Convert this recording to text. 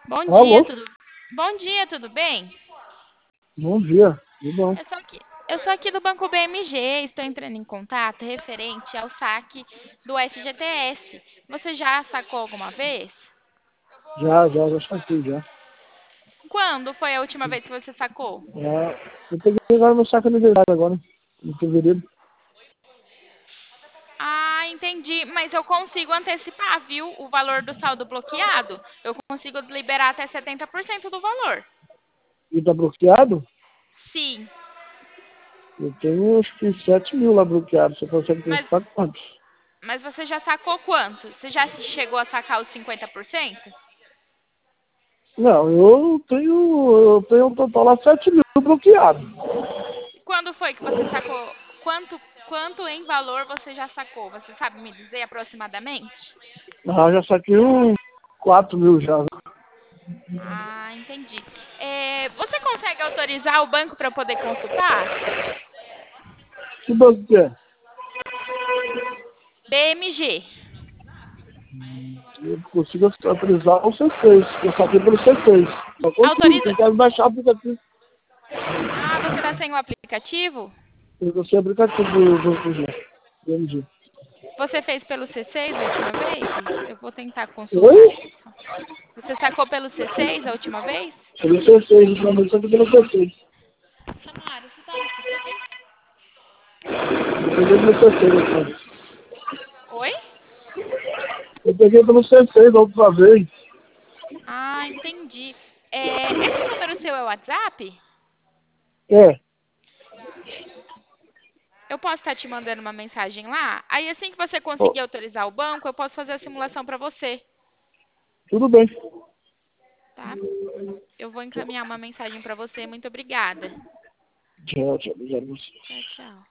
Bom dia, Alô? tudo. Bom dia, tudo bem? Bom dia, tudo bom? Eu sou aqui do Banco BMG, estou entrando em contato referente ao saque do FGTS. Você já sacou alguma vez? Já saquei já. Quando foi a última vez que você sacou? Eu peguei agora meu saco aniversário agora, em fevereiro. Ah, entendi, mas eu consigo antecipar, viu? O valor do saldo bloqueado. Eu consigo liberar até 70% do valor. E tá bloqueado? Sim, Eu tenho acho que 7 mil lá bloqueado. Você consegue mas, antecipar quantos? mas você já sacou quanto? Você já chegou a sacar os 50%? Não, eu tenho um total lá 7 mil bloqueado. Quando foi que você sacou? Quanto em valor você já sacou? Você sabe me dizer aproximadamente? Já saquei uns 4 mil já. Ah, entendi. Você consegue autorizar o banco para eu poder consultar? Que banco que é? BMG. Eu consigo autorizar o C6. Eu saquei pelo C6. Só consigo, Autoriza. tem que baixar o aplicativo. Ah, você está sem o aplicativo? Eu consigo aplicativo do MG. Você fez pelo C6 a última vez? Eu vou tentar consultar Oi? aqui só. Você sacou pelo C6 a última vez? Pelo C6, ultimamente só que pelo C6. Samara, você tá no C6? Eu peguei pelo C6 aqui. Oi? Eu peguei pelo C6 da outra vez. Ah, entendi. Esse número seu é o WhatsApp? É, Eu posso estar te mandando uma mensagem lá? Aí assim que você ó, conseguir autorizar o banco, eu posso fazer a simulação para você, tudo bem. tá? Eu vou encaminhar uma mensagem para você. Muito obrigada. Tchau, tchau, obrigado. Tchau, tchau.